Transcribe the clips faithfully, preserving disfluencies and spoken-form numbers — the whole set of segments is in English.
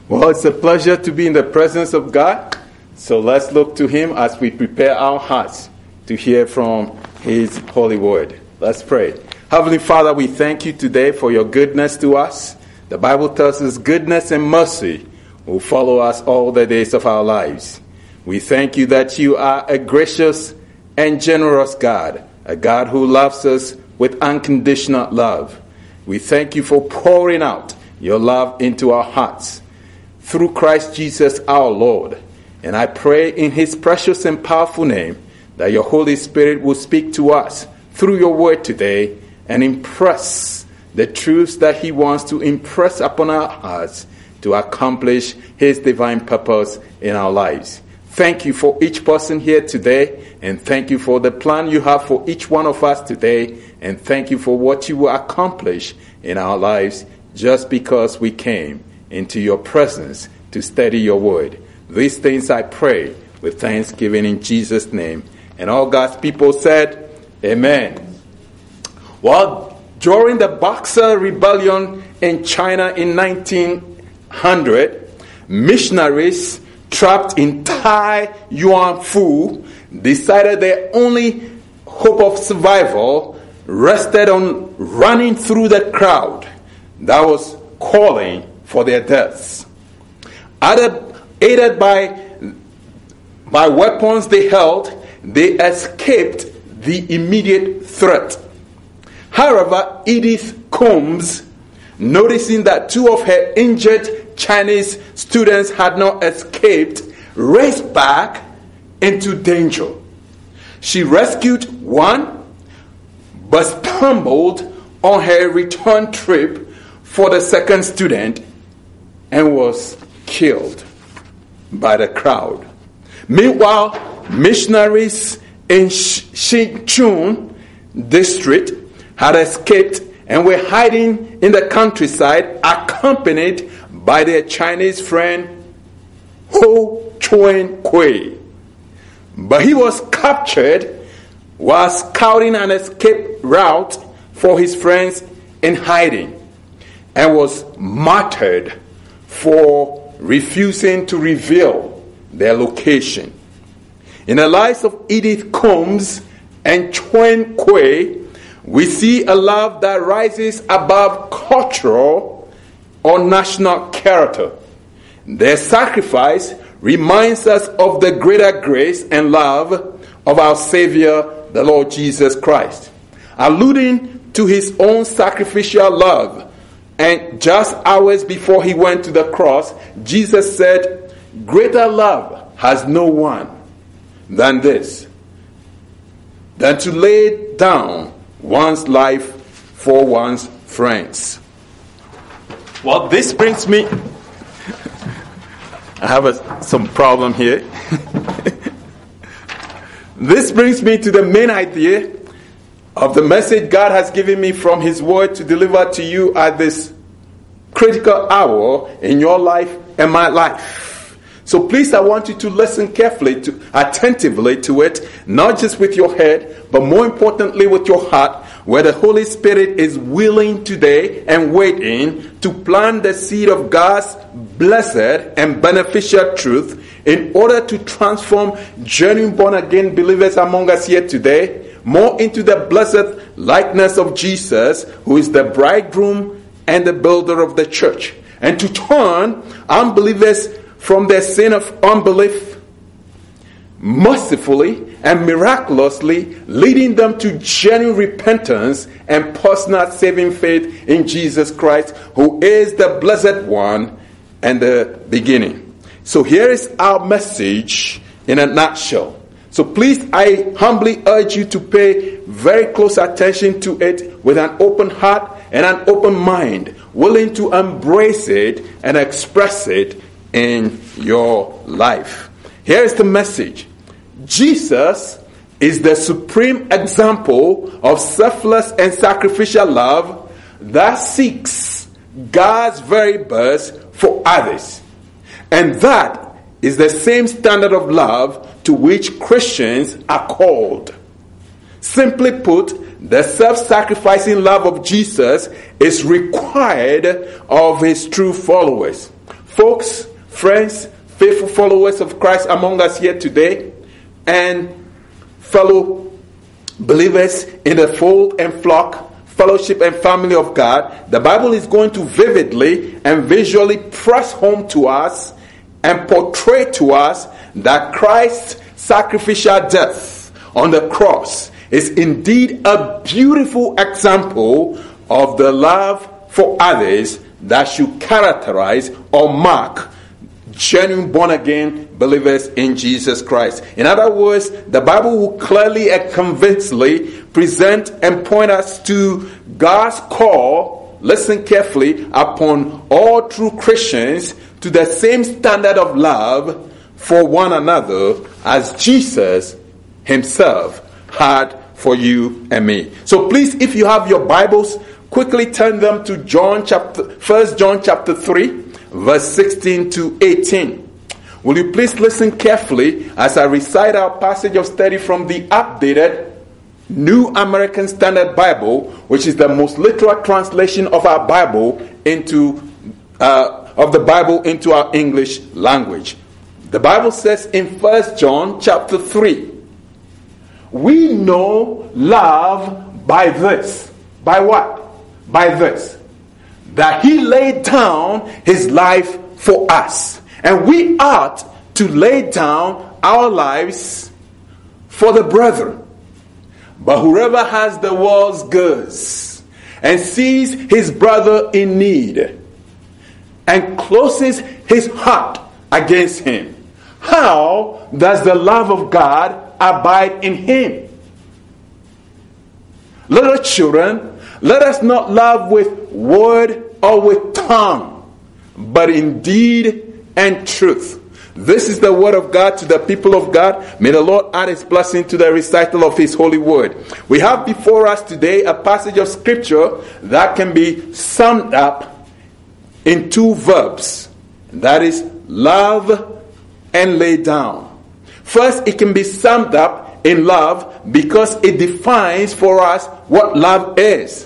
Well, it's a pleasure to be in the presence of God. So let's look to Him as we prepare our hearts to hear from His holy word. Let's pray. Heavenly Father, we thank you today for your goodness to us. The Bible tells us goodness and mercy will follow us all the days of our lives. We thank you that you are a gracious and generous God, a God who loves us with unconditional love. We thank you for pouring out your love into our hearts through Christ Jesus our Lord. And I pray in his precious and powerful name that your Holy Spirit will speak to us through your word today and impress the truths that he wants to impress upon our hearts to accomplish his divine purpose in our lives. Thank you for each person here today, and thank you for the plan you have for each one of us today, and thank you for what you will accomplish in our lives just because we came into your presence to study your word. These things I pray with thanksgiving in Jesus' name. And all God's people said, Amen. Well, during the Boxer Rebellion in China in nineteen hundred, missionaries trapped in Tai Yuan Fu decided their only hope of survival rested on running through the crowd that was calling for their deaths. Aided, aided by, by weapons they held, they escaped the immediate threat. However, Edith Combs, noticing that two of her injured Chinese students had not escaped, raced back into danger. She rescued one, but stumbled on her return trip for the second student and was killed by the crowd. Meanwhile, missionaries in Xinchun district had escaped and were hiding in the countryside, accompanied by their Chinese friend Ho Chuen Kui. But he was captured while scouting an escape route for his friends in hiding and was martyred for refusing to reveal their location. In the lives of Edith Combs and Chuen Kui, we see a love that rises above cultural or national character. Their sacrifice reminds us of the greater grace and love of our Savior, the Lord Jesus Christ. Alluding to his own sacrificial love, and just hours before he went to the cross, Jesus said, "Greater love has no one than this, than to lay down one's life for one's friends." Well, this brings me... I have a, some problem here. This brings me to the main idea of the message God has given me from his word to deliver to you at this critical hour in your life and my life. So please, I want you to listen carefully, to attentively to it, not just with your head, but more importantly with your heart, where the Holy Spirit is willing today and waiting to plant the seed of God's blessed and beneficial truth in order to transform genuine born-again believers among us here today more into the blessed likeness of Jesus, who is the bridegroom and the builder of the church, and to turn unbelievers from their sin of unbelief mercifully and miraculously, leading them to genuine repentance and personal saving faith in Jesus Christ, who is the blessed one and the beginning. So here is our message in a nutshell. So please, I humbly urge you to pay very close attention to it with an open heart and an open mind, willing to embrace it and express it in your life. Here is the message. Jesus is the supreme example of selfless and sacrificial love that seeks God's very best for others. And that is the same standard of love to which Christians are called. Simply put, the self-sacrificing love of Jesus is required of his true followers. folks, friends, faithful followers of Christ among us here today, and fellow believers in the fold and flock, fellowship and family of God, the Bible is going to vividly and visually press home to us and portray to us that Christ's sacrificial death on the cross is indeed a beautiful example of the love for others that should characterize or mark genuine born-again believers in Jesus Christ. In other words, the Bible will clearly and convincingly present and point us to God's call, listen carefully, upon all true Christians to the same standard of love for one another as Jesus himself had for you and me. So please, if you have your Bibles, quickly turn them to John chapter, First John chapter three, verse sixteen to eighteen. Will you please listen carefully as I recite our passage of study from the updated New American Standard Bible, which is the most literal translation of our Bible into uh, of the Bible into our English language. The Bible says in First John chapter three, we know love by this. By what? By this. That he laid down his life for us. And we ought to lay down our lives for the brethren. But whoever has the world's goods and sees his brother in need and closes his heart against him, how does the love of God abide in him? Little children, let us not love with word or with tongue, but in deed and truth. This is the word of God to the people of God. May the Lord add his blessing to the recital of his holy word. We have before us today a passage of scripture that can be summed up in two verbs. That is love and lay down. First, it can be summed up in love because it defines for us what love is.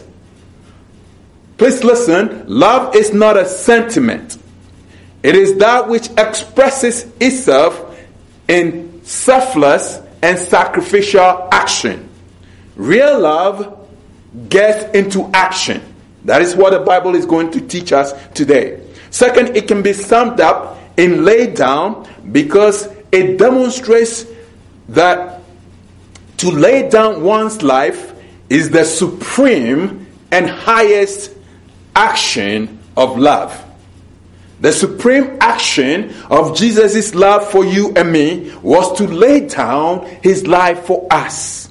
Please listen, love is not a sentiment. It is that which expresses itself in selfless and sacrificial action. Real love gets into action. That is what the Bible is going to teach us today. Second, it can be summed up in lay down because it demonstrates that to lay down one's life is the supreme and highest action of love. The supreme action of Jesus' love for you and me was to lay down his life for us.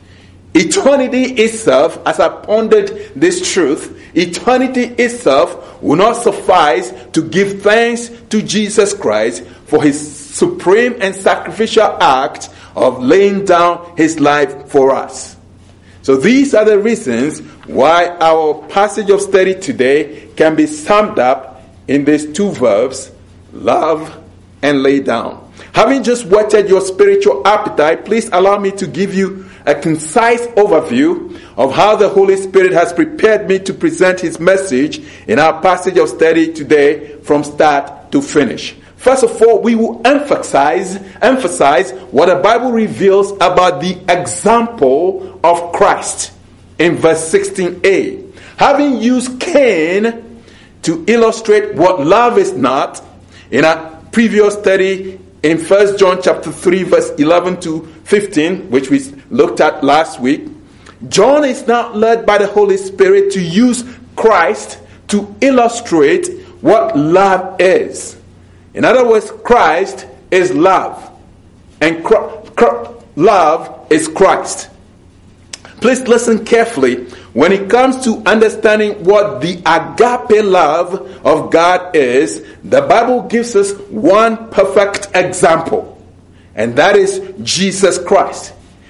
Eternity itself, as I pondered this truth, eternity itself will not suffice to give thanks to Jesus Christ for his supreme and sacrificial act of laying down his life for us. So these are the reasons why our passage of study today can be summed up in these two verbs, love and lay down. Having just whetted your spiritual appetite, please allow me to give you a concise overview of how the Holy Spirit has prepared me to present his message in our passage of study today from start to finish. First of all, we will emphasize, emphasize what the Bible reveals about the example of Christ in verse sixteen a. Having used Cain to illustrate what love is not, in our previous study in First John chapter three, verse eleven to fifteen, which we looked at last week, John is now led by the Holy Spirit to use Christ to illustrate what love is. In other words, Christ is love, and Cr- Cr- love is Christ. Please listen carefully. When it comes to understanding what the agape love of God is, the Bible gives us one perfect example, and that is Jesus Christ.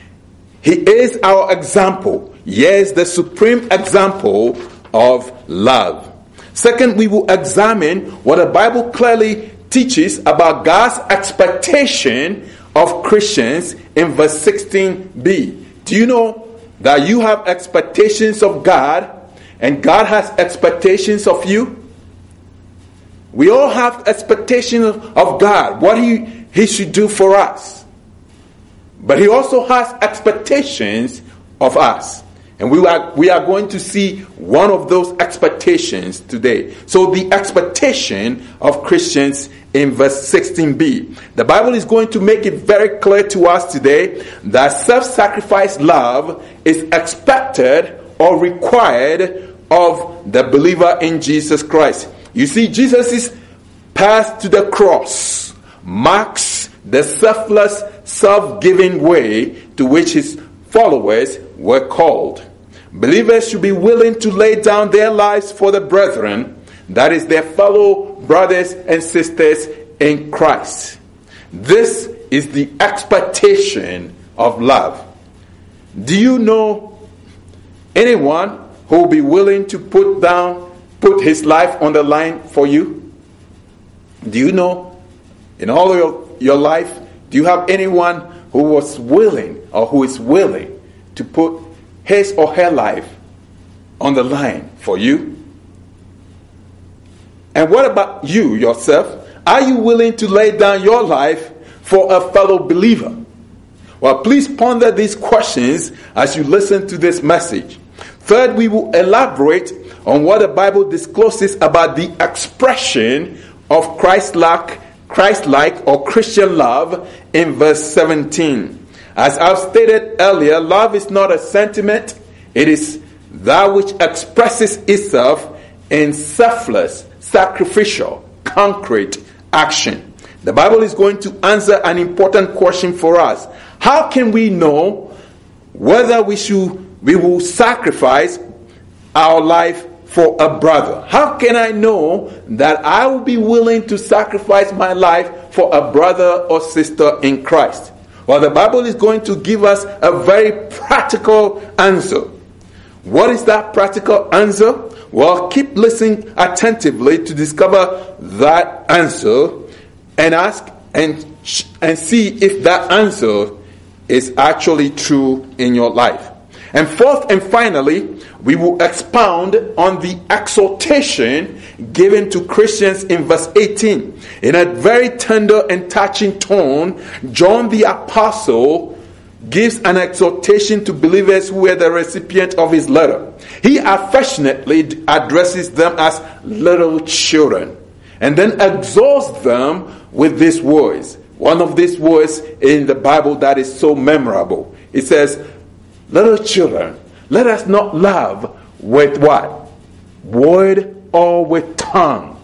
He is our example. Yes, the supreme example of love. Second, we will examine what the Bible clearly teaches about God's expectation of Christians in verse sixteen b. Do you know that you have expectations of God and God has expectations of you? We all have expectations of God, what he, he should do for us. But he also has expectations of us. And we are, we are going to see one of those expectations today. So the expectation of Christians in verse sixteen b. The Bible is going to make it very clear to us today that self-sacrifice love is expected or required of the believer in Jesus Christ. You see, Jesus' path to the cross marks the selfless, self-giving way to which his followers were called. Believers should be willing to lay down their lives for the brethren, that is, their fellow brothers and sisters in Christ. This is the expectation of love. Do you know anyone who will be willing to put down, put his life on the line for you? Do you know, in all of your, your life, do you have anyone who was willing or who is willing to put his or her life on the line for you? And what about you yourself? Are you willing to lay down your life for a fellow believer? Well, please ponder these questions as you listen to this message. Third, we will elaborate on what the Bible discloses about the expression of Christ-like, Christ-like or Christian love in verse seventeen. As I've stated earlier, love is not a sentiment. It is that which expresses itself in selfless, sacrificial, concrete action. The Bible is going to answer an important question for us. How can we know whether we should we will sacrifice our life for a brother? How can I know that I will be willing to sacrifice my life for a brother or sister in Christ? Well, the Bible is going to give us a very practical answer. What is that practical answer? Well, keep listening attentively to discover that answer and ask and, and see if that answer is actually true in your life. And fourth and finally, we will expound on the exhortation given to Christians in verse eighteen. In a very tender and touching tone, John the Apostle gives an exhortation to believers who were the recipient of his letter. He affectionately addresses them as little children and then exhorts them with these words. One of these words in the Bible that is so memorable. It says, little children, let us not love with what? Word or with tongue,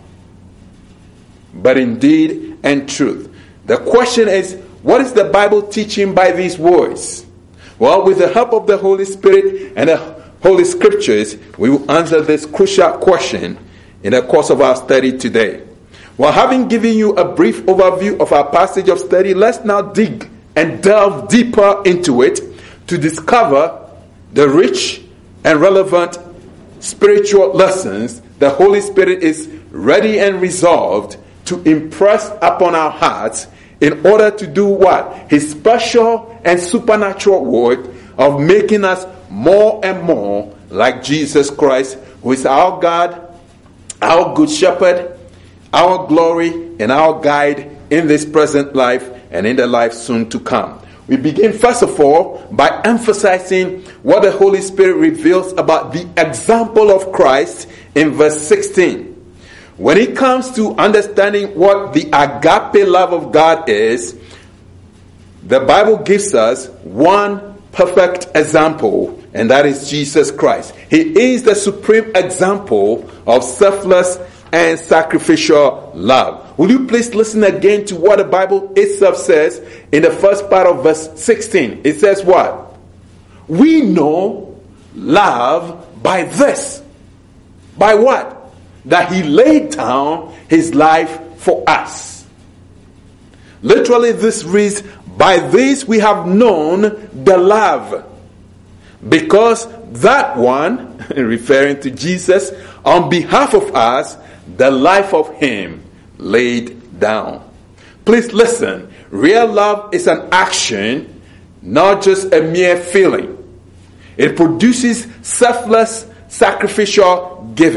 but in deed and truth. The question is, what is the Bible teaching by these words? Well, with the help of the Holy Spirit and the Holy Scriptures, we will answer this crucial question in the course of our study today. Well, having given you a brief overview of our passage of study, let's now dig and delve deeper into it to discover the rich and relevant spiritual lessons the Holy Spirit is ready and resolved to impress upon our hearts in order to do what? His special and supernatural work of making us more and more like Jesus Christ, who is our God, our good shepherd, our glory, and our guide in this present life and in the life soon to come. We begin, first of all, by emphasizing what the Holy Spirit reveals about the example of Christ in verse sixteen. When it comes to understanding what the agape love of God is, the Bible gives us one perfect example, and that is Jesus Christ. He is the supreme example of selfless and sacrificial love. Will you please listen again to what the Bible itself says in the first part of verse sixteen? It says what? We know love by this. By what? That he laid down his life for us. Literally this reads, by this we have known the love, because that one, referring to Jesus, on behalf of us, the life of him laid down. Please listen. Real love is an action, not just a mere feeling. It produces selfless, sacrificial giving.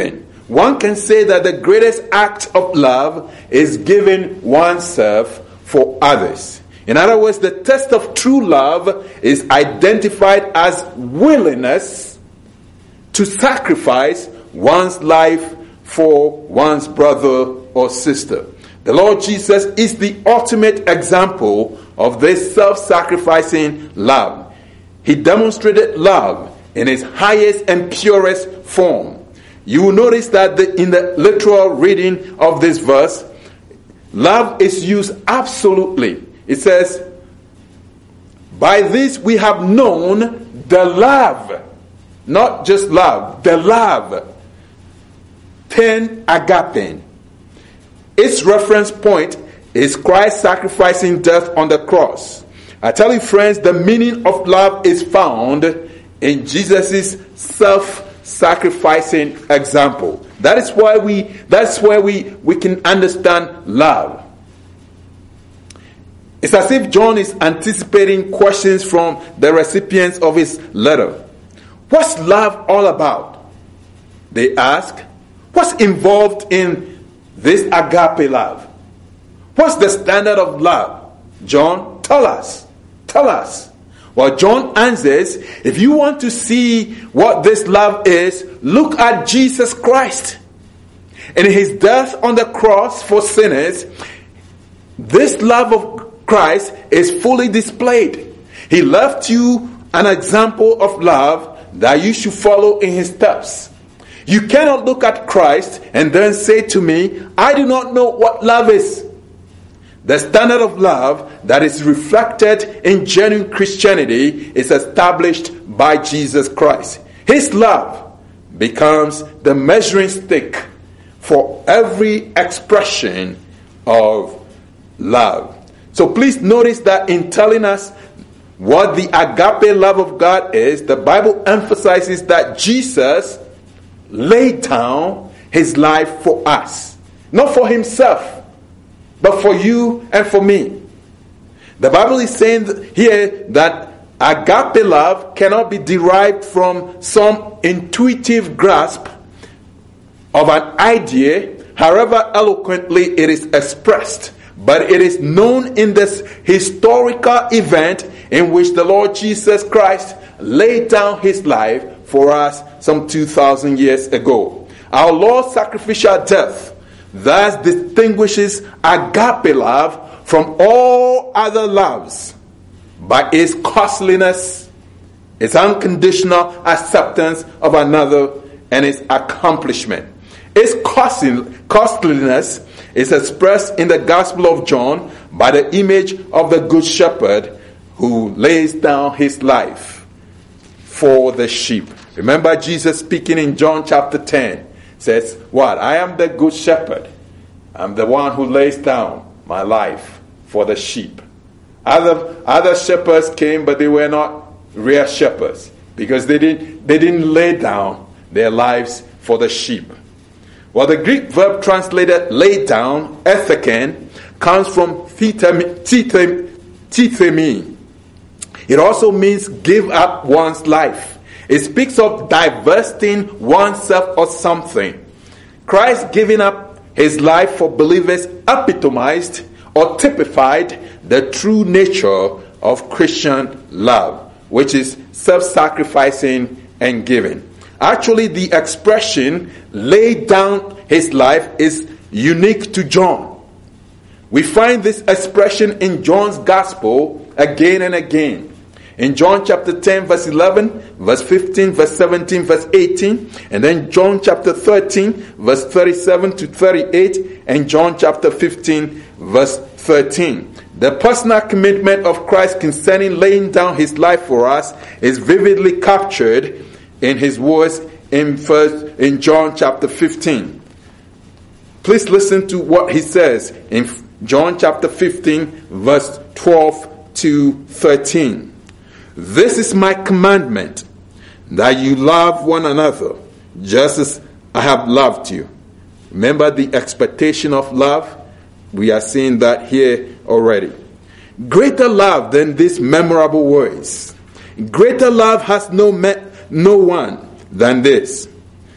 one can say that the greatest act of love is giving oneself for others. In other words, the test of true love is identified as willingness to sacrifice one's life for one's brother or sister. The Lord Jesus is the ultimate example of this self-sacrificing love. He demonstrated love in its highest and purest form. You will notice that the, in the literal reading of this verse, love is used absolutely. It says, by this we have known the love. Not just love, the love. Ten agape. Its reference point is Christ sacrificing death on the cross. I tell you, friends, the meaning of love is found in Jesus' self-sacrificing example. That is why we that's where we, we can understand love. It's as if John is anticipating questions from the recipients of his letter. What's love all about? They ask. What's involved in this agape love? What's the standard of love? John, tell us. Tell us. Well, John answers, if you want to see what this love is, look at Jesus Christ. In his death on the cross for sinners, this love of Christ is fully displayed. He left you an example of love that you should follow in his steps. You cannot look at Christ and then say to me, I do not know what love is. The standard of love that is reflected in genuine Christianity is established by Jesus Christ. His love becomes the measuring stick for every expression of love. So please notice that in telling us what the agape love of God is, the Bible emphasizes that Jesus laid down his life for us. Not for himself, but for you and for me. The Bible is saying here that agape love cannot be derived from some intuitive grasp of an idea, however eloquently it is expressed. But it is known in this historical event in which the Lord Jesus Christ laid down his life for us some two thousand years ago. Our Lord's sacrificial death thus distinguishes agape love from all other loves by its costliness, its unconditional acceptance of another, and its accomplishment. Its costliness is expressed in the Gospel of John by the image of the Good Shepherd who lays down his life for the sheep. Remember Jesus speaking in John chapter ten says, what? I am the Good Shepherd. I'm the one who lays down my life for the sheep. Other, other shepherds came, but they were not real shepherds because they didn't, they didn't lay down their lives for the sheep. Well, the Greek verb translated lay down, etheken, comes from tithemi. It also means give up one's life. It speaks of divesting oneself of something. Christ giving up his life for believers epitomized or typified the true nature of Christian love, which is self-sacrificing and giving. Actually, the expression laid down his life is unique to John. We find this expression in John's Gospel again and again. In John chapter ten, verse eleven, verse fifteen, verse seventeen, verse eighteen, and then John chapter thirteen, verse thirty-seven to thirty-eight, and John chapter fifteen, verse thirteen. The personal commitment of Christ concerning laying down his life for us is vividly captured in his words in first in John chapter fifteen. Please listen to what he says in John chapter fifteen, verse twelve to thirteen. This is my commandment, that you love one another, just as I have loved you. Remember the expectation of love? We are seeing that here already. Greater love than these memorable words. Greater love has no me- no one than this,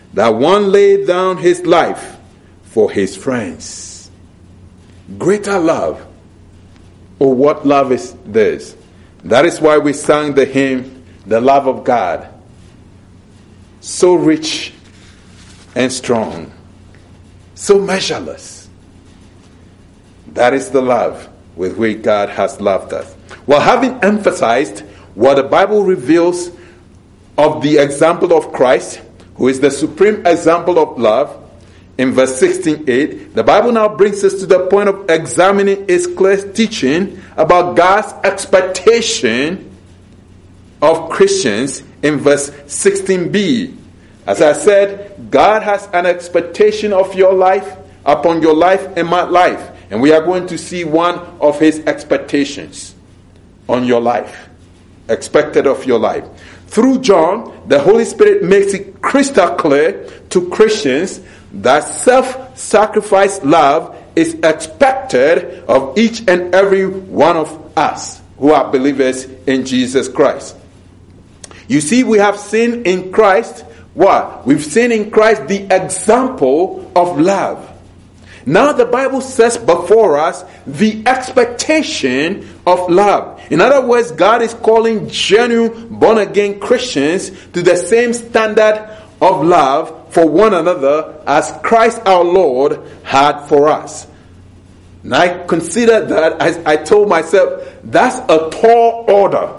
that one laid down his life for his friends. Greater love. Oh, what love is this? That is why we sang the hymn, The Love of God. So rich and strong. So measureless. That is the love with which God has loved us. Well, having emphasized what the Bible reveals of the example of Christ, who is the supreme example of love, in verse sixteen eight, the Bible now brings us to the point of examining its clear teaching about God's expectation of Christians in verse sixteen b. As I said, God has an expectation of your life, upon your life and my life. And we are going to see one of his expectations on your life. Expected of your life. Through John, the Holy Spirit makes it crystal clear to Christians that self-sacrifice love is expected of each and every one of us who are believers in Jesus Christ. You see, we have seen in Christ what? We've seen in Christ the example of love. Now the Bible says before us the expectation of love. In other words, God is calling genuine born-again Christians to the same standard of love for one another as Christ our Lord had for us. And I consider that, as I told myself, that's a tall order.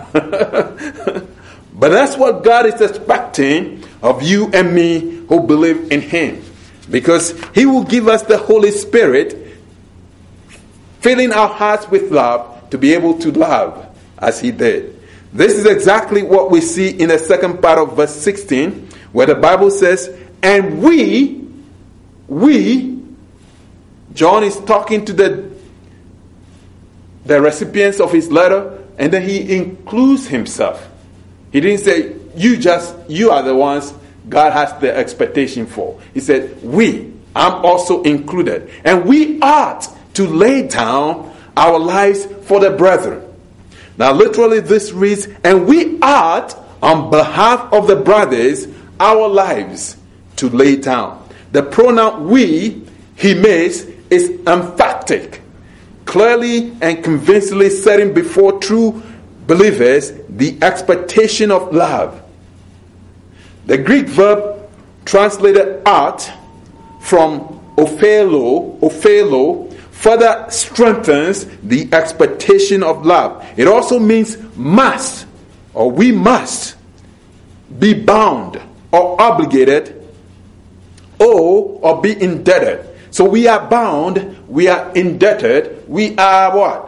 But that's what God is expecting of you and me who believe in him. Because he will give us the Holy Spirit, filling our hearts with love to be able to love as he did. This is exactly what we see in the second part of verse sixteen, where the Bible says, and we, we, John is talking to the, the recipients of his letter, and then he includes himself. He didn't say, you just, you are the ones God has the expectation for. He said, we, I'm also included. And we ought to lay down our lives for the brethren. Now literally this reads, and we ought on behalf of the brothers, our lives to lay down. The pronoun we, he makes, is emphatic, clearly and convincingly setting before true believers the expectation of love. The Greek verb translated ought from ophelo, ophelo, further strengthens the expectation of love. It also means must, or we must be bound or obligated, owe or be indebted. So we are bound, we are indebted, we are what?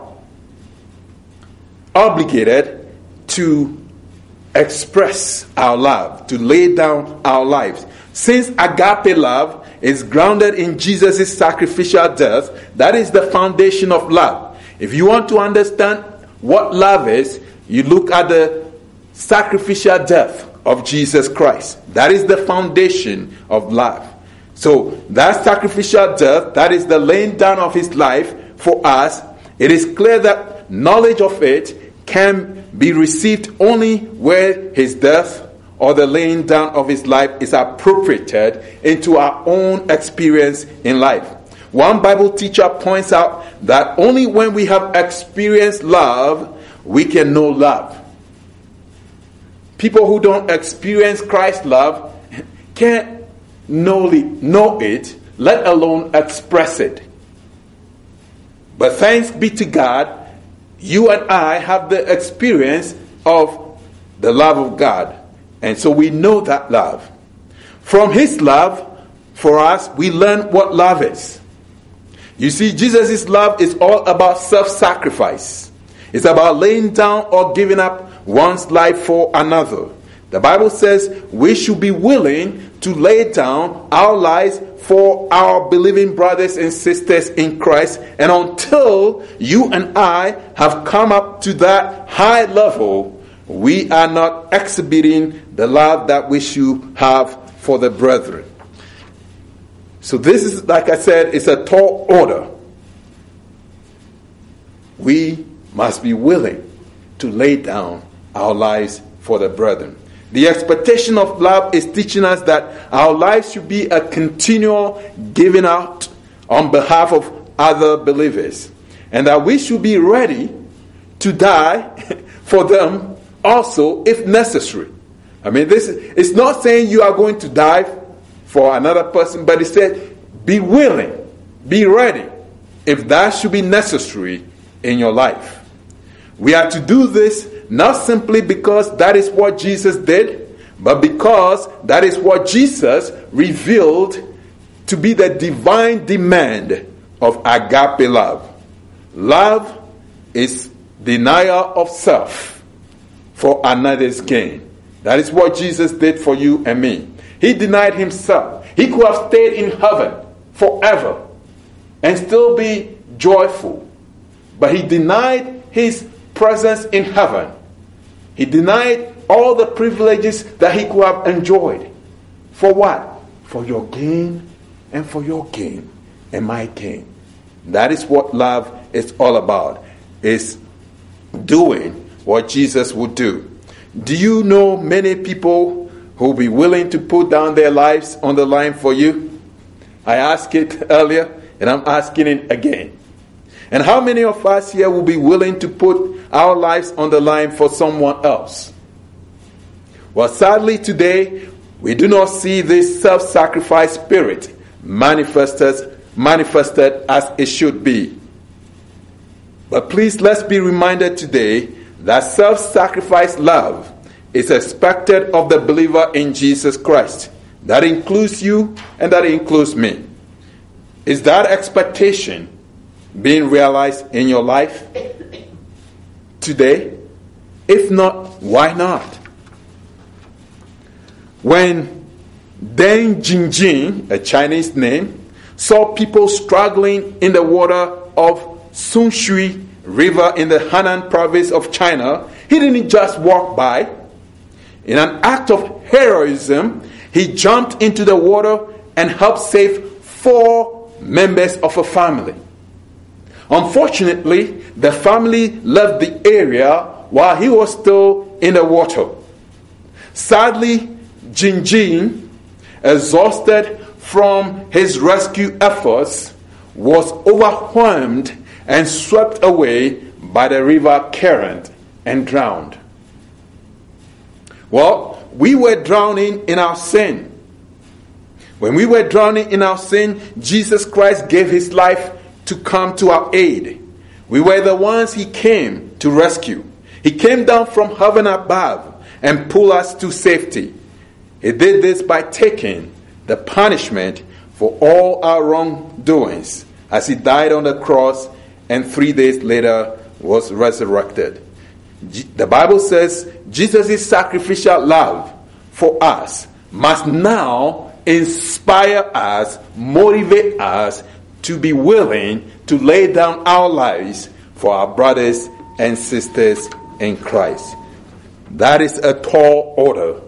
Obligated to express our love, to lay down our lives. Since agape love is grounded in Jesus' sacrificial death, that is the foundation of love. If you want to understand what love is, you look at the sacrificial death of Jesus Christ. That is the foundation of love. So that sacrificial death, that is the laying down of his life for us, it is clear that knowledge of it can be received only where his death or the laying down of his life is appropriated into our own experience in life. One Bible teacher points out that only when we have experienced love, we can know love. People who don't experience Christ's love can't know it, let alone express it. But thanks be to God, you and I have the experience of the love of God. And so we know that love. From his love for us, we learn what love is. You see, Jesus' love is all about self-sacrifice. It's about laying down or giving up one's life for another. The Bible says we should be willing to lay down our lives for our believing brothers and sisters in Christ. And until you and I have come up to that high level, we are not exhibiting the love that we should have for the brethren. So this is, like I said, it's a tall order. We must be willing to lay down our lives for the brethren. The expectation of love is teaching us that our lives should be a continual giving out on behalf of other believers, and that we should be ready to die for them also if necessary. I mean, this is, it's not saying you are going to die for another person, but it said be willing, be ready if that should be necessary in your life. We are to do this not simply because that is what Jesus did, but because that is what Jesus revealed to be the divine demand of agape love. Love is denial of self for another's gain. That is what Jesus did for you and me. He denied himself. He could have stayed in heaven forever and still be joyful. But he denied his presence in heaven. He denied all the privileges that he could have enjoyed. For what? For your gain and for your gain and my gain. That is what love is all about. It's doing what Jesus would do. Do you know many people who will be willing to put down their lives on the line for you? I asked it earlier, and I'm asking it again. And how many of us here will be willing to put our lives on the line for someone else? Well, sadly today, we do not see this self-sacrifice spirit manifested, manifested as it should be. But please, let's be reminded today that self-sacrifice love is expected of the believer in Jesus Christ. That includes you and that includes me. Is that expectation being realized in your life today? If not, why not? When Deng Jingjing, a Chinese name, saw people struggling in the water of Sunshui River in the Henan province of China, he didn't just walk by. In an act of heroism, he jumped into the water and helped save four members of a family. Unfortunately, the family left the area while he was still in the water. Sadly, Jingjing, exhausted from his rescue efforts, was overwhelmed and swept away by the river current and drowned. Well, we were drowning in our sin. When we were drowning in our sin, Jesus Christ gave his life to come to our aid. We were the ones he came to rescue. He came down from heaven above and pulled us to safety. He did this by taking the punishment for all our wrongdoings as he died on the cross and three days later was resurrected. The Bible says Jesus' sacrificial love for us must now inspire us, motivate us to be willing to lay down our lives for our brothers and sisters in Christ. That is a tall order.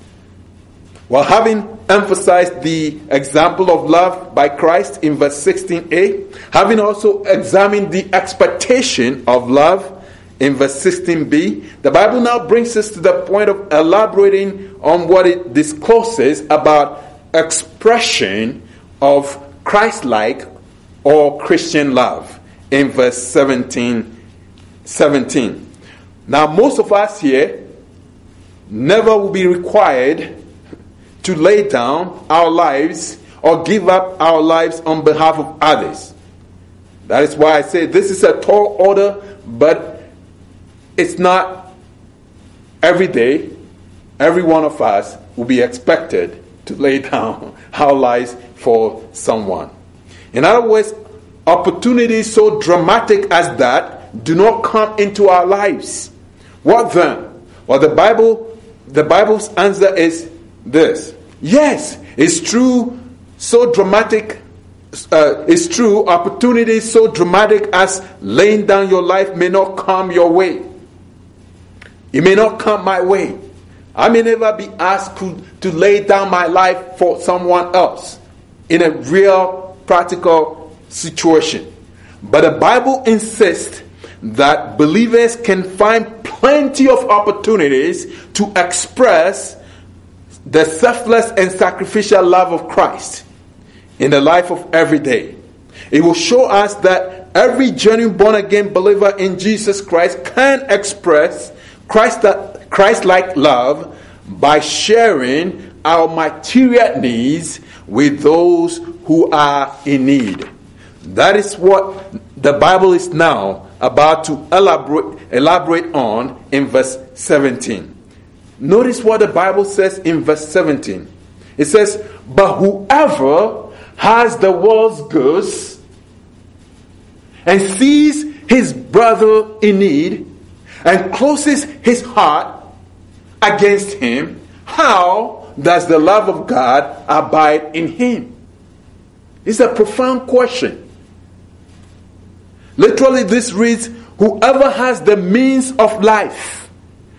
While having emphasized the example of love by Christ in verse sixteen a, having also examined the expectation of love in verse sixteen b, the Bible now brings us to the point of elaborating on what it discloses about expression of Christ-like or Christian love in verse seventeen. seventeen. Now, most of us here never will be required to lay down our lives or give up our lives on behalf of others. That is why I say this is a tall order, but it's not every day. Every one of us will be expected to lay down our lives for someone. In other words, opportunities so dramatic as that do not come into our lives. What then? Well, the Bible, the Bible's answer is this. Yes, it's true, so dramatic, uh, it's true, opportunities so dramatic as laying down your life may not come your way. It may not come my way. I may never be asked to, to lay down my life for someone else in a real, practical situation. But the Bible insists that believers can find plenty of opportunities to express the selfless and sacrificial love of Christ in the life of every day. It will show us that every genuine born-again believer in Jesus Christ can express Christ, Christ-like love by sharing our material needs with those who are in need. That is what the Bible is now about to elaborate, elaborate on in verse seventeen. Notice what the Bible says in verse seventeen. It says, "But whoever has the world's goods and sees his brother in need and closes his heart against him, how does the love of God abide in him?" It's a profound question. Literally, this reads, "Whoever has the means of life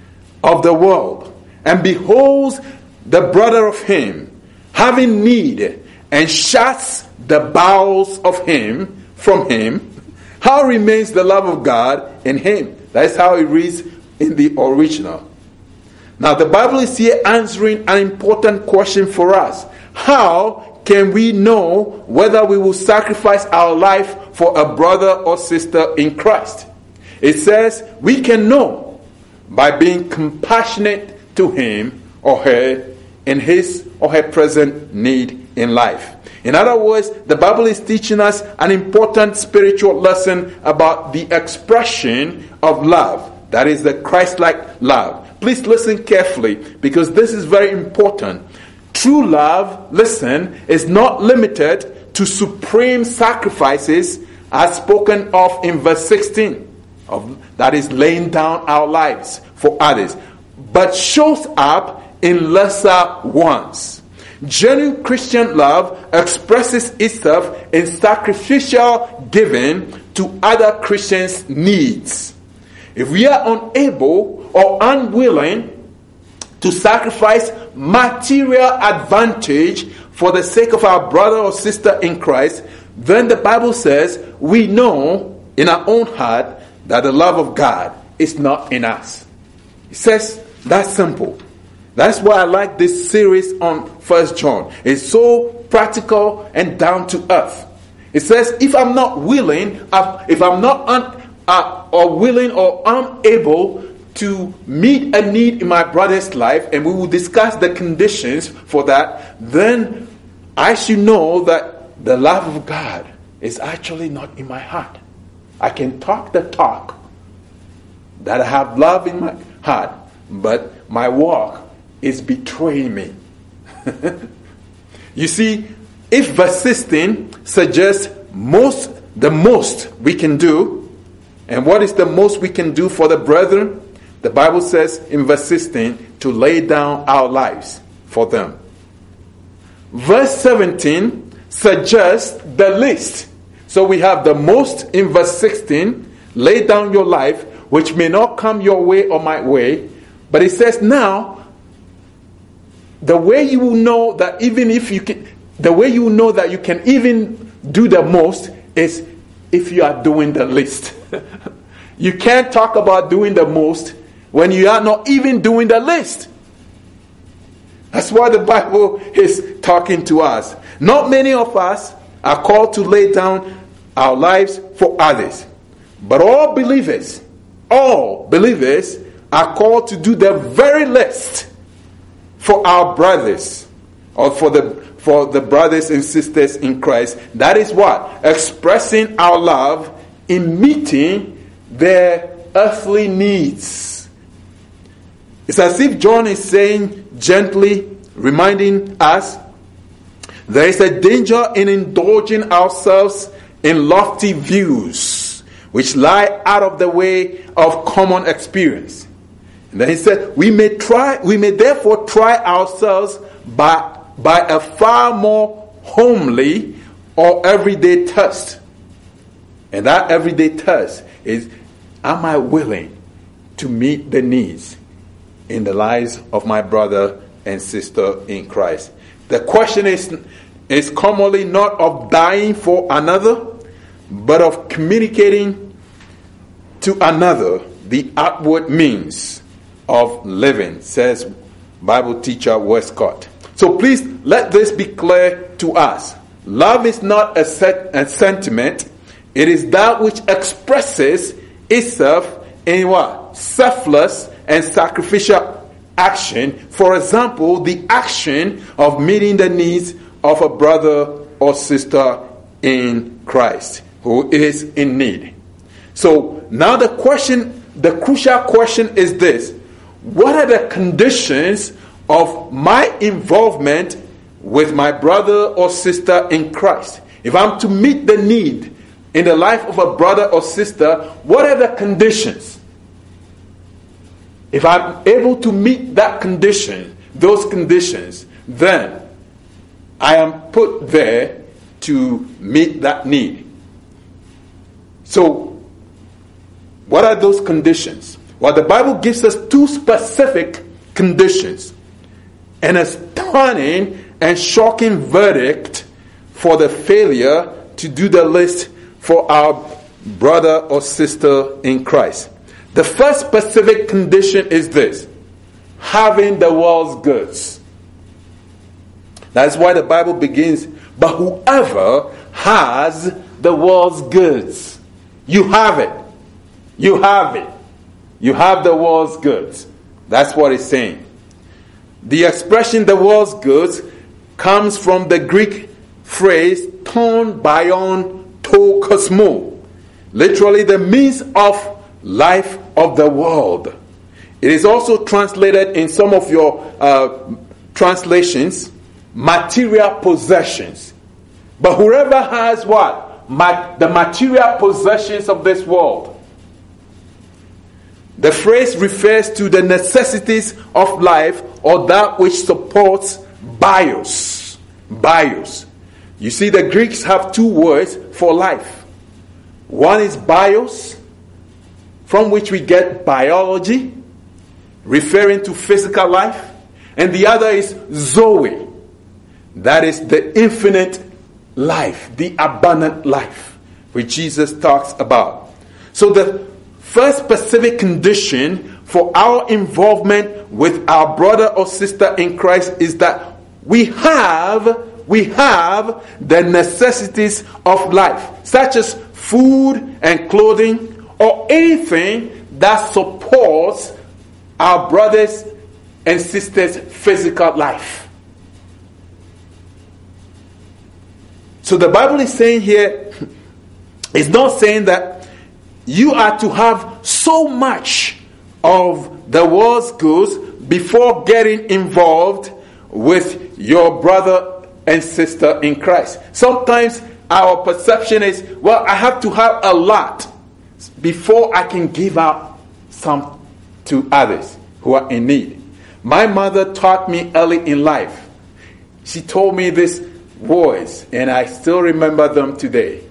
of the world and beholds the brother of him having need and shuts the bowels of him from him, how remains the love of God in him?" That's how it reads in the original. Now, the Bible is here answering an important question for us. How can we know whether we will sacrifice our life for a brother or sister in Christ? It says we can know by being compassionate to him or her in his or her present need in life. In other words, the Bible is teaching us an important spiritual lesson about the expression of love. That is the Christ-like love. Please listen carefully, because this is very important. True love, listen, is not limited to supreme sacrifices as spoken of in verse sixteen. Of, that is laying down our lives for others, but shows up in lesser ones. Genuine Christian love expresses itself in sacrificial giving to other Christians' needs. If we are unable or unwilling to sacrifice material advantage for the sake of our brother or sister in Christ, then the Bible says we know in our own heart that the love of God is not in us. It says that's simple. That's why I like this series on First John. It's so practical and down to earth. It says if I'm not willing, if I'm not un, uh, or willing or unable to meet a need in my brother's life, and we will discuss the conditions for that, then I should know that the love of God is actually not in my heart. I can talk the talk that I have love in my heart, but my walk is betraying me. You see, if verse sixteen suggests most the most we can do, and what is the most we can do for the brethren? The Bible says in verse sixteen to lay down our lives for them. Verse seventeen suggests the least. So we have the most in verse sixteen, lay down your life, which may not come your way or my way. But it says now, the way you will know that even if you can, the way you will know that you can even do the most is if you are doing the least. You can't talk about doing the most when you are not even doing the least. That's why the Bible is talking to us. Not many of us are called to lay down our lives for others. But all believers, all believers are called to do the very least for our brothers, or for the for the brothers and sisters in Christ. That is what? Expressing our love in meeting their earthly needs. It's as if John is saying, gently reminding us, there is a danger in indulging ourselves in lofty views which lie out of the way of common experience. And then he said, we may try, we may therefore try ourselves by, by a far more homely or everyday test. And that everyday test is, am I willing to meet the needs in the lives of my brother and sister in Christ? The question is, is commonly not of dying for another, but of communicating to another the outward means of living, says Bible teacher Westcott. So please let this be clear to us. Love is not a, set, a sentiment. It is that which expresses itself in what? Selfless and sacrificial action. For example, the action of meeting the needs of a brother or sister in Christ who is in need. So now the question, the crucial question is this: what are the conditions of my involvement with my brother or sister in Christ? If I'm to meet the need in the life of a brother or sister, what are the conditions? If I'm able to meet that condition, those conditions, then I am put there to meet that need. So, what are those conditions? Well, the Bible gives us two specific conditions, and a stunning and shocking verdict for the failure to do the list for our brother or sister in Christ. The first specific condition is this: having the world's goods. That's why the Bible begins, but whoever has the world's goods. You have it. You have it. You have the world's goods. That's what it's saying. The expression the world's goods comes from the Greek phrase ton bion to cosmo, literally the means of life of the world. It is also translated in some of your uh, translations, material possessions. But whoever has what? Ma- the material possessions of this world. The phrase refers to the necessities of life, or that which supports bios. Bios. You see, the Greeks have two words for life. One is bios, from which we get biology, referring to physical life. And the other is zoe. That is the infinite life, the abundant life, which Jesus talks about. So the first specific condition for our involvement with our brother or sister in Christ is that we have we have the necessities of life, such as food and clothing, or anything that supports our brothers and sisters' physical life. So the Bible is saying here, it's not saying that you are to have so much of the world's goods before getting involved with your brother and sister in Christ. Sometimes our perception is, well, I have to have a lot before I can give out some to others who are in need. My mother taught me early in life. She told me these words, and I still remember them today.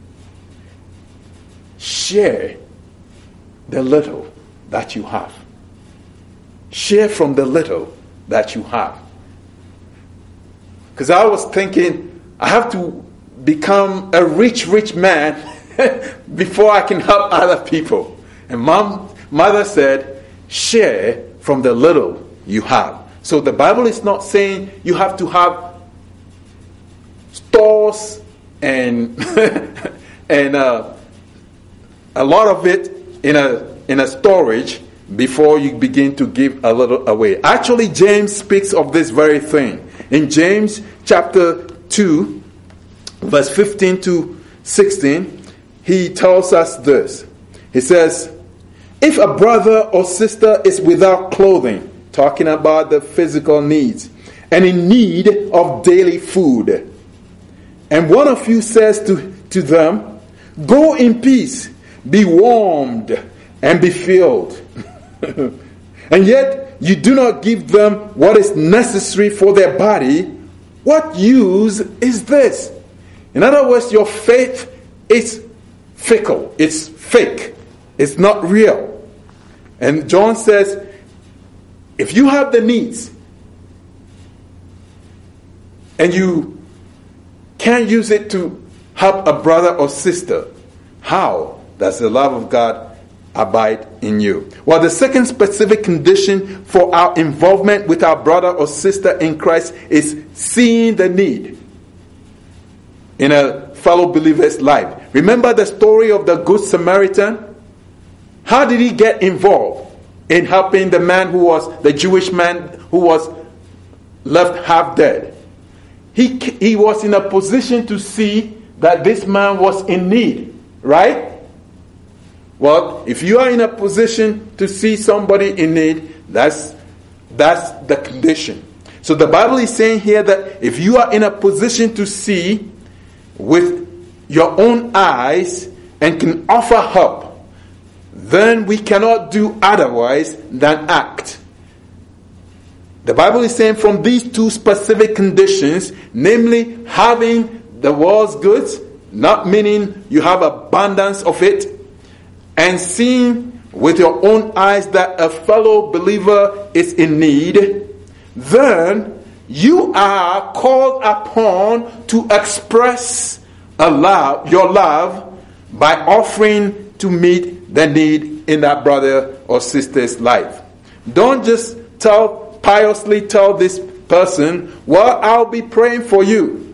Share the little that you have. Share from the little that you have. Because I was thinking, I have to become a rich, rich man before I can help other people. And mom, mother said, share from the little you have. So the Bible is not saying you have to have stores and and uh, a lot of it in a in a storage before you begin to give a little away. Actually, James speaks of this very thing. In James chapter two, verse fifteen to sixteen, he tells us this. He says, if a brother or sister is without clothing, talking about the physical needs, and in need of daily food, and one of you says to, to them, go in peace, be warmed, and be filled, and yet you do not give them what is necessary for their body, what use is this? In other words, your faith is fickle. It's fake. It's not real. And John says, if you have the needs and you can't use it to help a brother or sister, how does the love of God abide in you. Well, the second specific condition for our involvement with our brother or sister in Christ is seeing the need in a fellow believer's life. Remember the story of the Good Samaritan? How did he get involved in helping the man who was, the Jewish man who was left half dead? He, he was in a position to see that this man was in need, right? Well, if you are in a position to see somebody in need, that's, that's the condition. So the Bible is saying here that if you are in a position to see with your own eyes and can offer help, then we cannot do otherwise than act. The Bible is saying from these two specific conditions, namely having the world's goods, not meaning you have abundance of it, and seeing with your own eyes that a fellow believer is in need, then you are called upon to express a love, your love by offering to meet the need in that brother or sister's life. Don't just tell piously tell this person, well, I'll be praying for you,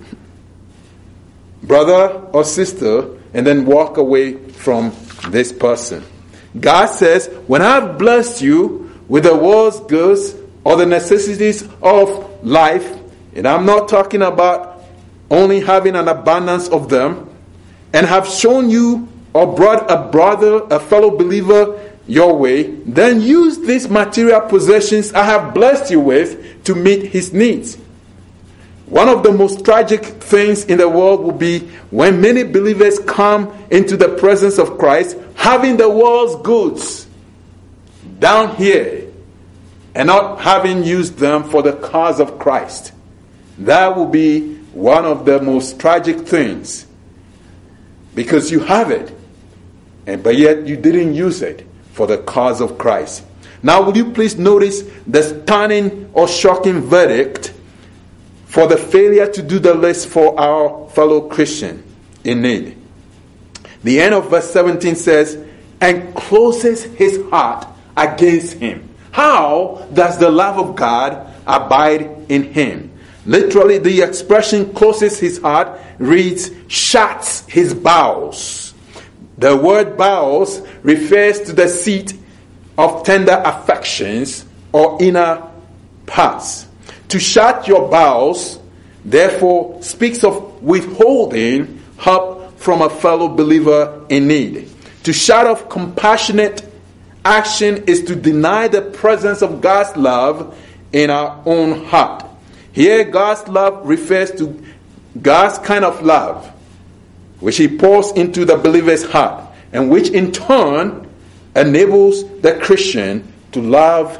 brother or sister, and then walk away from this person. God says, when I've blessed you with the world's goods or the necessities of life, and I'm not talking about only having an abundance of them, and have shown you or brought a brother, a fellow believer your way, then use these material possessions I have blessed you with to meet his needs. One of the most tragic things in the world will be when many believers come into the presence of Christ having the world's goods down here and not having used them for the cause of Christ. That will be one of the most tragic things, because you have it, and but yet you didn't use it for the cause of Christ. Now, would you please notice the stunning or shocking verdict for the failure to do the list for our fellow Christian in need? The end of verse seventeen says, and closes his heart against him. How does the love of God abide in him? Literally, the expression closes his heart reads shuts his bowels. The word bowels refers to the seat of tender affections or inner parts. To shut your bowels, therefore, speaks of withholding help from a fellow believer in need. To shut off compassionate action is to deny the presence of God's love in our own heart. Here, God's love refers to God's kind of love, which he pours into the believer's heart, and which in turn enables the Christian to love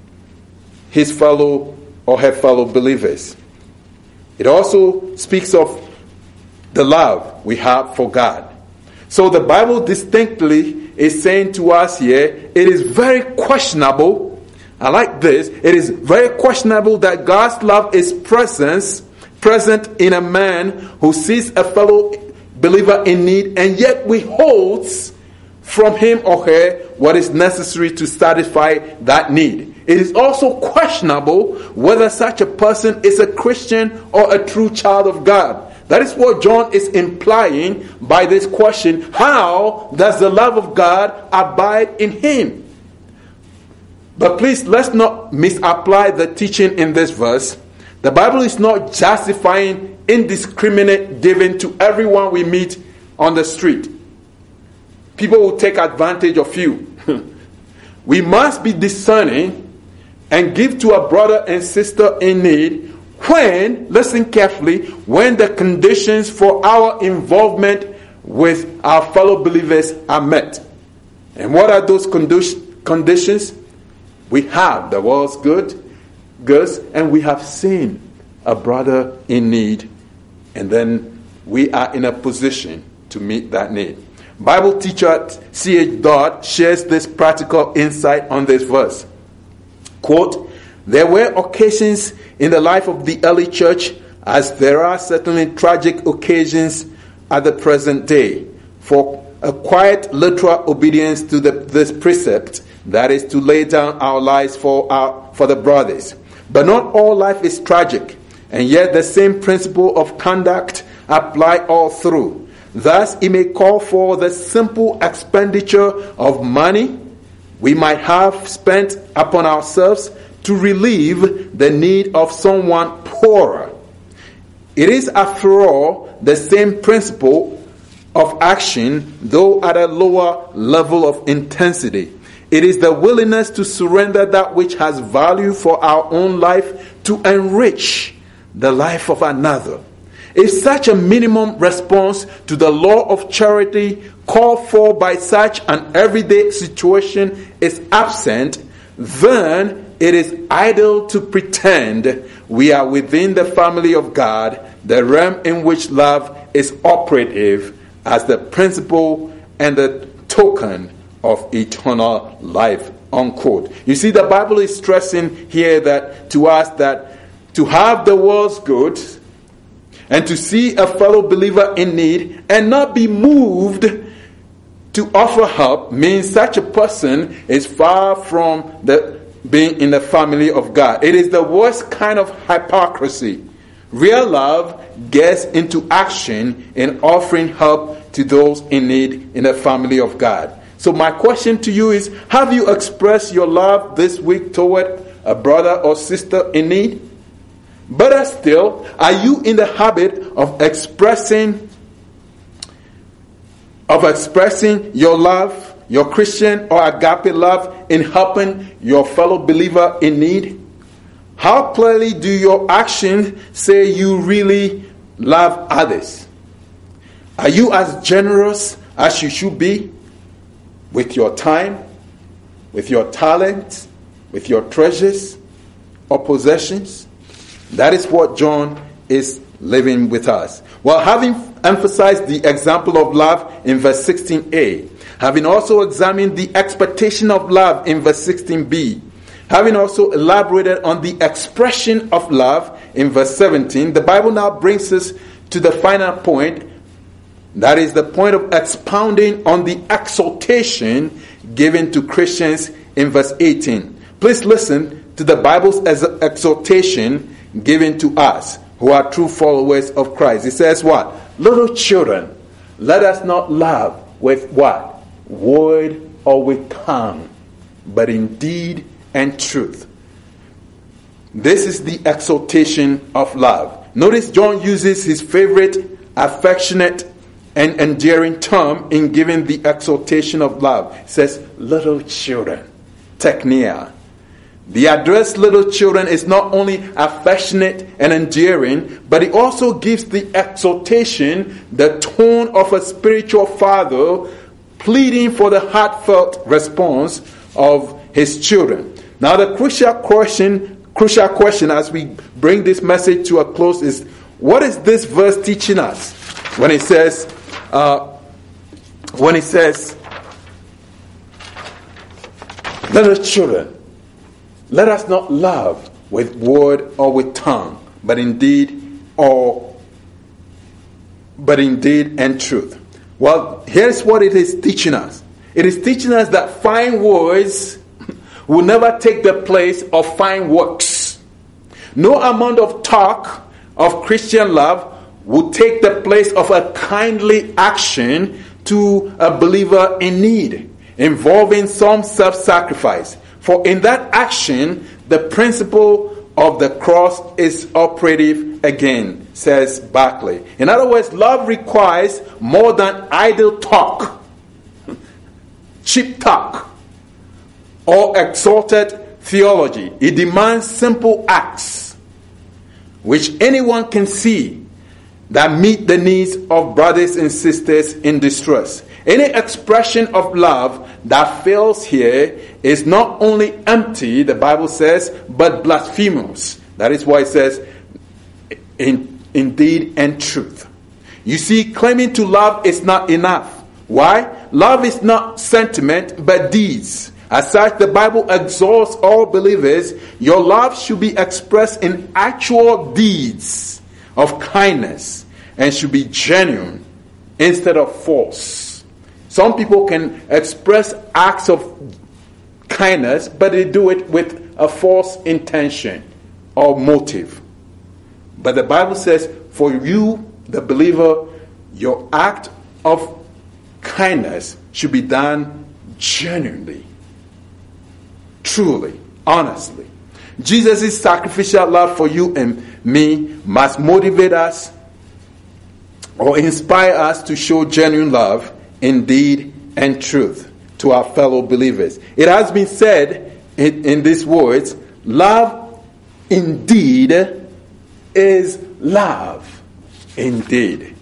his fellow or her fellow believers. It also speaks of the love we have for God. So the Bible distinctly is saying to us here, it is very questionable. I like this. It is very questionable that God's love is presence, present in a man who sees a fellow believer in need and yet withholds from him or her what is necessary to satisfy that need. It is also questionable whether such a person is a Christian or a true child of God. That is what John is implying by this question. How does the love of God abide in him? But please, let's not misapply the teaching in this verse. The Bible is not justifying indiscriminate giving to everyone we meet on the street. People will take advantage of you. We must be discerning and give to a brother and sister in need when, listen carefully, when the conditions for our involvement with our fellow believers are met. And what are those condi- conditions? We have the world's good, goods, and we have seen a brother in need, and then we are in a position to meet that need. Bible teacher C H Dodd shares this practical insight on this verse. Quote, there were occasions in the life of the early church, as there are certainly tragic occasions at the present day, for a quiet, literal obedience to the, this precept, that is to lay down our lives for our for the brothers. But not all life is tragic, and yet the same principle of conduct apply all through. Thus, it may call for the simple expenditure of money we might have spent upon ourselves to relieve the need of someone poorer. It is, after all, the same principle of action, though at a lower level of intensity. It is the willingness to surrender that which has value for our own life to enrich the life of another. If such a minimum response to the law of charity called for by such an everyday situation is absent, then it is idle to pretend we are within the family of God, the realm in which love is operative as the principle and the token of eternal life. Unquote. You see, the Bible is stressing here that to us that to have the world's goods and to see a fellow believer in need and not be moved to offer help means such a person is far from the being in the family of God. It is the worst kind of hypocrisy. Real love gets into action in offering help to those in need in the family of God. So my question to you is, have you expressed your love this week toward a brother or sister in need? Better still, are you in the habit of expressing of expressing your love, your Christian or agape love, in helping your fellow believer in need? How clearly do your actions say you really love others? Are you as generous as you should be with your time, with your talents, with your treasures or possessions? That is what John is living with us. Well, having emphasized the example of love in verse sixteen a, having also examined the expectation of love in verse sixteen b, having also elaborated on the expression of love in verse seventeen, the Bible now brings us to the final point. That is the point of expounding on the exhortation given to Christians in verse eighteen. Please listen to the Bible's exhortation given to us who are true followers of Christ. It says what? Little children, let us not love with what? Word or with tongue, but in deed and truth. This is the exhortation of love. Notice John uses his favorite, affectionate, and endearing term in giving the exhortation of love. He says, little children, teknia. The address little children is not only affectionate and endearing, but it also gives the exhortation the tone of a spiritual father pleading for the heartfelt response of his children. Now the crucial question, crucial question as we bring this message to a close is, what is this verse teaching us? When it says, uh, when it says, little children, let us not love with word or with tongue, but indeed or but indeed and truth. Well, here's what it is teaching us. It is teaching us that fine words will never take the place of fine works. No amount of talk of Christian love will take the place of a kindly action to a believer in need, involving some self-sacrifice. For in that action, the principle of the cross is operative again, says Barclay. In other words, love requires more than idle talk, cheap talk, or exalted theology. It demands simple acts, which anyone can see, that meet the needs of brothers and sisters in distress. Any expression of love that fails here is not only empty, the Bible says, but blasphemous. That is why it says, in, in deed and truth. You see, claiming to love is not enough. Why? Love is not sentiment, but deeds. As such, the Bible exhorts all believers, your love should be expressed in actual deeds of kindness and should be genuine instead of false. Some people can express acts of kindness, but they do it with a false intention or motive. But the Bible says, for you, the believer, your act of kindness should be done genuinely, truly, honestly. Jesus' sacrificial love for you and me must motivate us or inspire us to show genuine love in deed and truth to our fellow believers. It has been said in, in these words, love indeed is love indeed.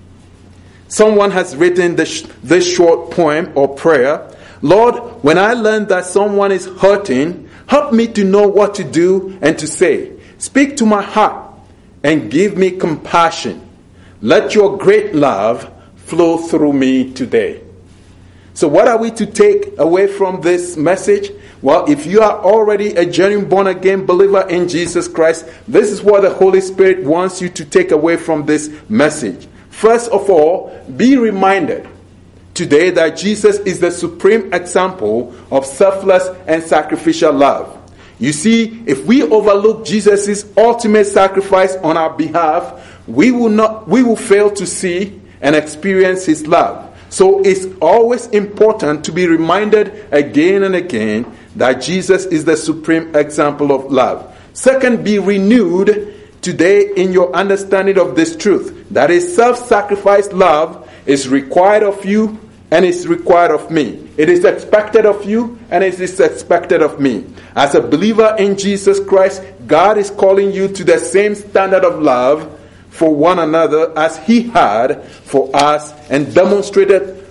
Someone has written this, this short poem or prayer. Lord, when I learn that someone is hurting, help me to know what to do and to say. Speak to my heart and give me compassion. Let your great love flow through me today. So what are we to take away from this message? Well, if you are already a genuine born-again believer in Jesus Christ, this is what the Holy Spirit wants you to take away from this message. First of all, be reminded today that Jesus is the supreme example of selfless and sacrificial love. You see, if we overlook Jesus' ultimate sacrifice on our behalf, we will not, we will fail to see and experience his love. So it's always important to be reminded again and again that Jesus is the supreme example of love. Second, be renewed today in your understanding of this truth. That is, self-sacrifice love is required of you and is required of me. It is expected of you and it is expected of me. As a believer in Jesus Christ, God is calling you to the same standard of love for one another as he had for us and demonstrated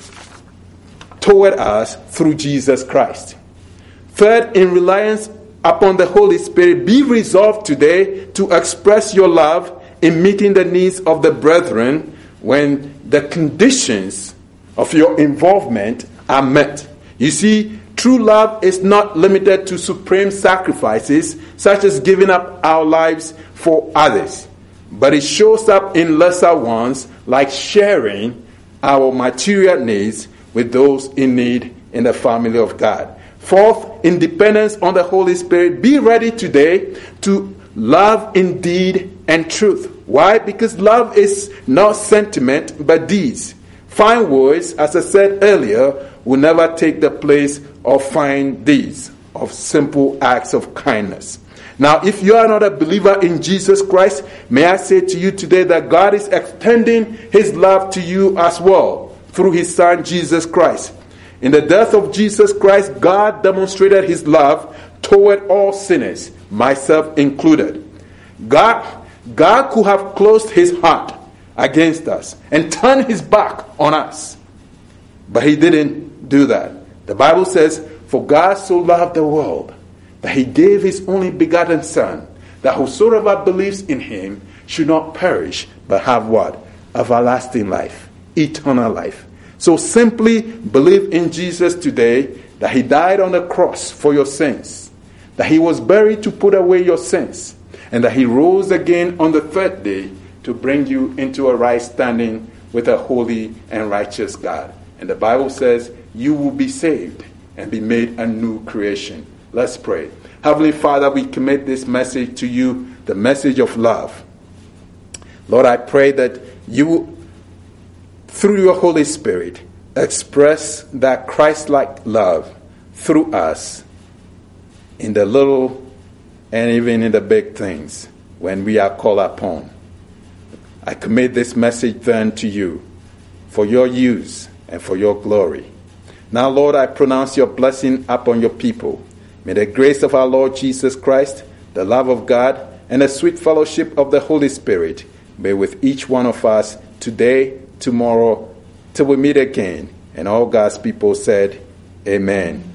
toward us through Jesus Christ. Third, in reliance upon the Holy Spirit, be resolved today to express your love in meeting the needs of the brethren when the conditions of your involvement are met. You see, true love is not limited to supreme sacrifices such as giving up our lives for others, but it shows up in lesser ones like sharing our material needs with those in need in the family of God. Fourth, in dependence on the Holy Spirit, be ready today to love in deed and truth. Why? Because love is not sentiment but deeds. Fine words, as I said earlier, will never take the place of fine deeds, of simple acts of kindness. Now, if you are not a believer in Jesus Christ, may I say to you today that God is extending his love to you as well through his Son, Jesus Christ. In the death of Jesus Christ, God demonstrated his love toward all sinners, myself included. God, God could have closed his heart against us and turned his back on us, but he didn't do that. The Bible says, for God so loved the world that he gave his only begotten Son, that whosoever believes in him should not perish, but have what? Everlasting life, eternal life. So simply believe in Jesus today, that he died on the cross for your sins, that he was buried to put away your sins, and that he rose again on the third day to bring you into a right standing with a holy and righteous God. And the Bible says you will be saved and be made a new creation. Let's pray. Heavenly Father, we commit this message to you, the message of love. Lord, I pray that you, through your Holy Spirit, express that Christ-like love through us in the little and even in the big things when we are called upon. I commit this message then to you for your use and for your glory. Now, Lord, I pronounce your blessing upon your people. May the grace of our Lord Jesus Christ, the love of God, and the sweet fellowship of the Holy Spirit be with each one of us today, tomorrow, till we meet again. And all God's people said, Amen.